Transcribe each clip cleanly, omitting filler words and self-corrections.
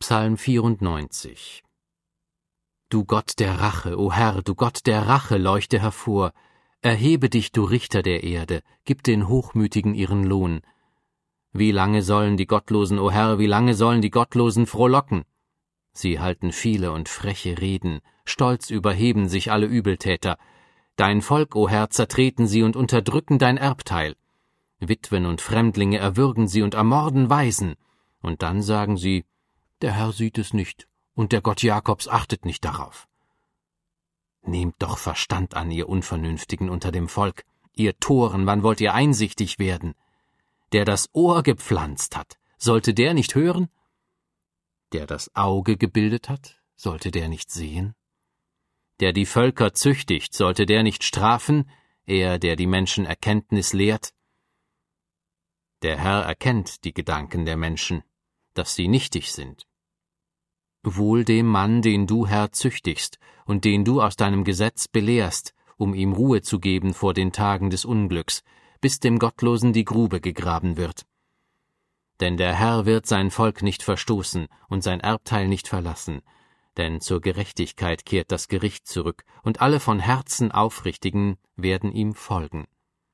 Psalm 94. Du Gott der Rache, o Herr, du Gott der Rache, leuchte hervor. Erhebe dich, du Richter der Erde, gib den Hochmütigen ihren Lohn. Wie lange sollen die Gottlosen, o Herr, wie lange sollen die Gottlosen frohlocken? Sie halten viele und freche Reden, stolz überheben sich alle Übeltäter. Dein Volk, o Herr, zertreten sie und unterdrücken dein Erbteil. Witwen und Fremdlinge erwürgen sie und ermorden Waisen. Und dann sagen sie, der Herr sieht es nicht, und der Gott Jakobs achtet nicht darauf. Nehmt doch Verstand an, ihr Unvernünftigen unter dem Volk, ihr Toren, wann wollt ihr einsichtig werden? Der das Ohr gepflanzt hat, sollte der nicht hören? Der das Auge gebildet hat, sollte der nicht sehen? Der die Völker züchtigt, sollte der nicht strafen, er, der die Menschen Erkenntnis lehrt? Der Herr erkennt die Gedanken der Menschen, dass sie nichtig sind. Wohl dem Mann, den du, Herr, züchtigst und den du aus deinem Gesetz belehrst, um ihm Ruhe zu geben vor den Tagen des Unglücks, bis dem Gottlosen die Grube gegraben wird. Denn der Herr wird sein Volk nicht verstoßen und sein Erbteil nicht verlassen, denn zur Gerechtigkeit kehrt das Gericht zurück, und alle von Herzen Aufrichtigen werden ihm folgen.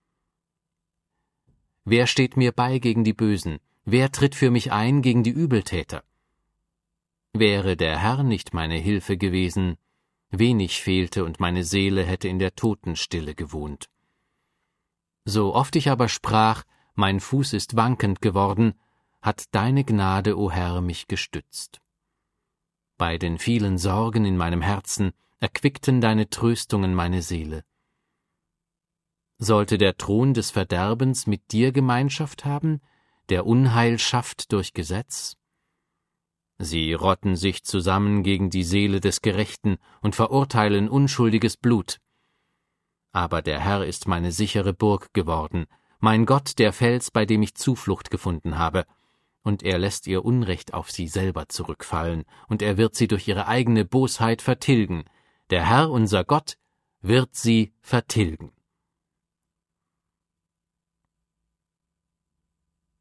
Wer steht mir bei gegen die Bösen? Wer tritt für mich ein gegen die Übeltäter? Wäre der Herr nicht meine Hilfe gewesen, wenig fehlte und meine Seele hätte in der Totenstille gewohnt. So oft ich aber sprach, mein Fuß ist wankend geworden, hat deine Gnade, o Herr, mich gestützt. Bei den vielen Sorgen in meinem Herzen erquickten deine Tröstungen meine Seele. Sollte der Thron des Verderbens mit dir Gemeinschaft haben, der Unheil schafft durch Gesetz? Sie rotten sich zusammen gegen die Seele des Gerechten und verurteilen unschuldiges Blut. Aber der Herr ist meine sichere Burg geworden, mein Gott, der Fels, bei dem ich Zuflucht gefunden habe, und er lässt ihr Unrecht auf sie selber zurückfallen, und er wird sie durch ihre eigene Bosheit vertilgen. Der Herr, unser Gott, wird sie vertilgen.